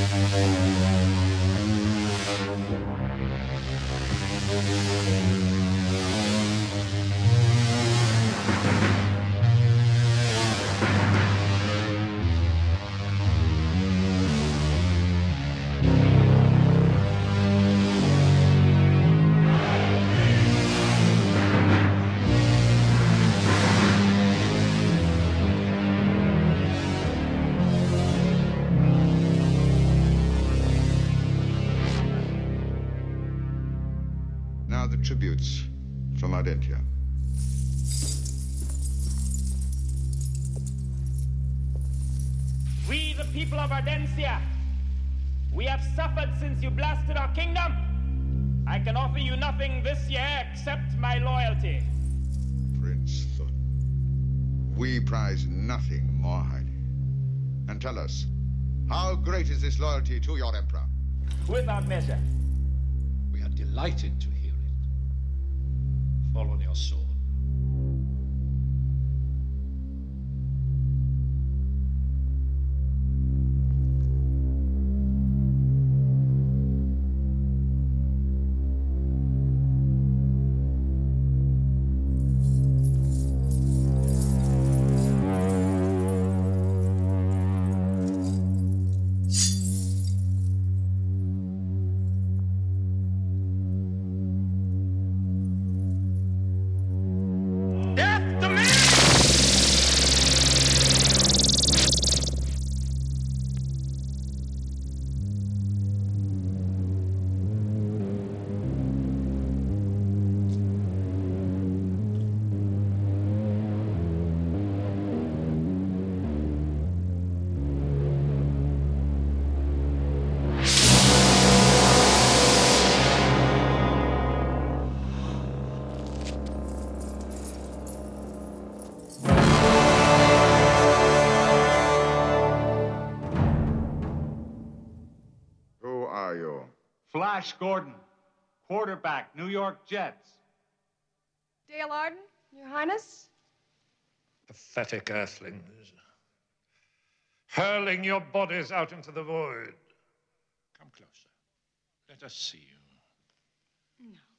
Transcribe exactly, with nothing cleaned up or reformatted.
Now the tributes from Ardentia. We, the people of Ardentia, we have suffered since you blasted our kingdom. I can offer you nothing this year except my loyalty. Prince Thun, we prize nothing more highly. And tell us, how great is this loyalty to your emperor? Without measure. We are delighted to hear it. Fall on your sword. Flash Gordon, quarterback, New York Jets. Dale Arden, Your Highness. Pathetic earthlings. Hurling your bodies out into the void. Come closer. Let us see you. No.